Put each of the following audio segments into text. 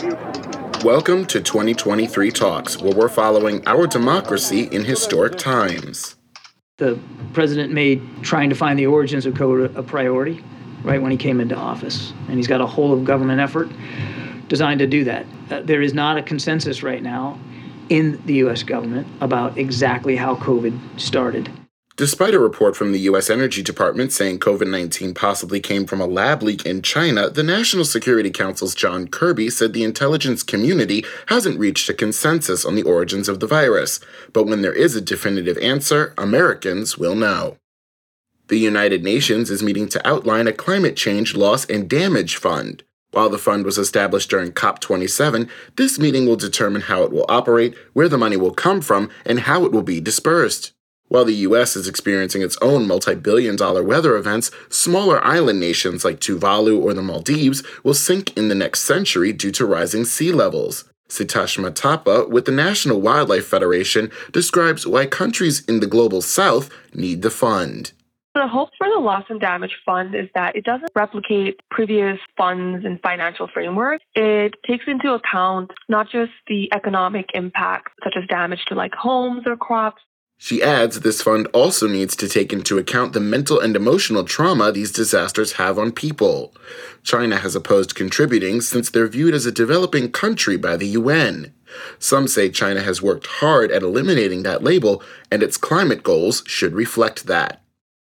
Welcome to 2023 Talks, where we're following our democracy in historic times. The president made trying to find the origins of COVID a priority right when he came into office. And he's got a whole of government effort designed to do that. There is not a consensus right now in the U.S. government about exactly how COVID started. Despite a report from the U.S. Energy Department saying COVID-19 possibly came from a lab leak in China, the National Security Council's John Kirby said the intelligence community hasn't reached a consensus on the origins of the virus. But when there is a definitive answer, Americans will know. The United Nations is meeting to outline a climate change loss and damage fund. While the fund was established during COP27, this meeting will determine how it will operate, where the money will come from, and how it will be dispersed. While the U.S. is experiencing its own multi-billion-dollar weather events, smaller island nations like Tuvalu or the Maldives will sink in the next century due to rising sea levels. Sitash Matapa with the National Wildlife Federation describes why countries in the global south need the fund. The hope for the Loss and Damage Fund is that it doesn't replicate previous funds and financial frameworks. It takes into account not just the economic impact, such as damage to homes or crops. She adds this fund also needs to take into account the mental and emotional trauma these disasters have on people. China has opposed contributing since they're viewed as a developing country by the UN. Some say China has worked hard at eliminating that label, and its climate goals should reflect that.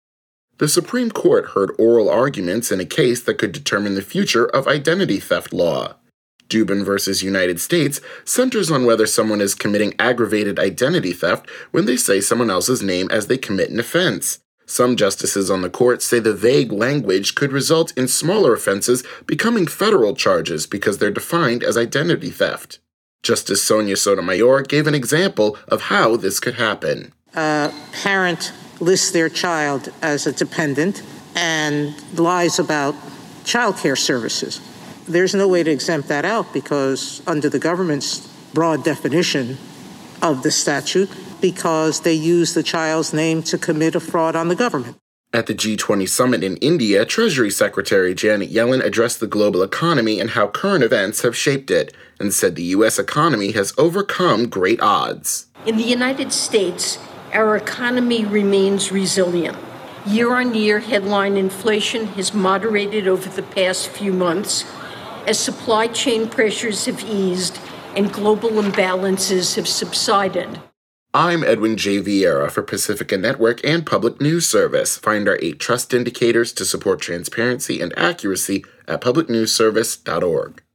The Supreme Court heard oral arguments in a case that could determine the future of identity theft law. Dubin v. United States centers on whether someone is committing aggravated identity theft when they say someone else's name as they commit an offense. Some justices on the court say the vague language could result in smaller offenses becoming federal charges because they're defined as identity theft. Justice Sonia Sotomayor gave an example of how this could happen. A parent lists their child as a dependent and lies about child care services. There's no way to exempt that out because under the government's broad definition of the statute, because they use the child's name to commit a fraud on the government. At the G20 summit in India, Treasury Secretary Janet Yellen addressed the global economy and how current events have shaped it, and said the U.S. economy has overcome great odds. In the United States, our economy remains resilient. Year-on-year headline inflation has moderated over the past few months as supply chain pressures have eased and global imbalances have subsided. I'm Edwin J. Vieira for Pacifica Network and Public News Service. Find our 8 trust indicators to support transparency and accuracy at publicnewsservice.org.